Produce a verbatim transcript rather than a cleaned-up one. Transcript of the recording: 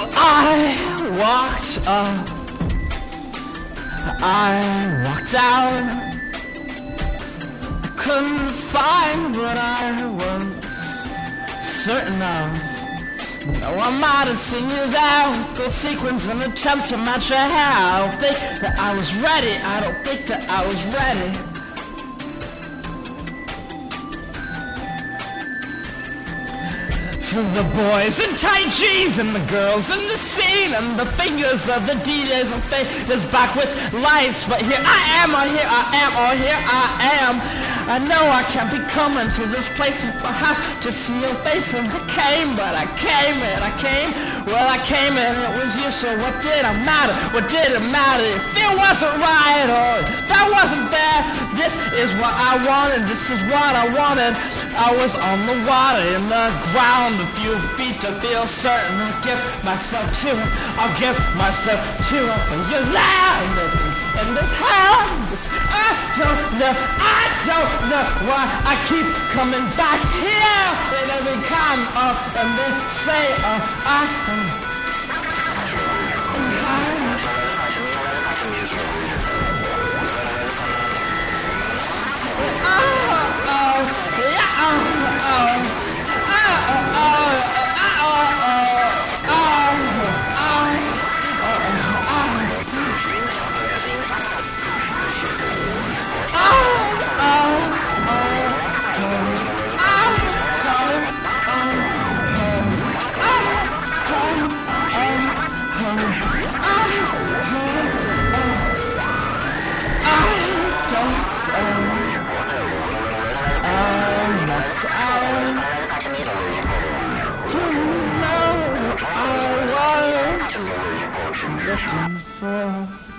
I walked up, I walked out. I couldn't find what I was certain of. No, I might have seen you there with gold sequins and attempt to match your hair. I don't think that I was ready. I don't think that I was ready. For the boys in tight jeans and the girls in the scene and the fingers of the D Js and faders back with lights. But here I am, or here I am, or here I am. I know I can't be coming to this place if I have to see your face. And I came, but I came and I came. Well, I came and it was you, so what did it matter? What did it matter if it wasn't right or if I wasn't there? This is what I wanted, this is what I wanted. I was on the water, in the ground, a few feet to feel certain. I'll give myself to it, I'll give myself to it. When you land in this house, I don't know, I don't know why I keep coming back here. And every come up and then say, oh, I looking for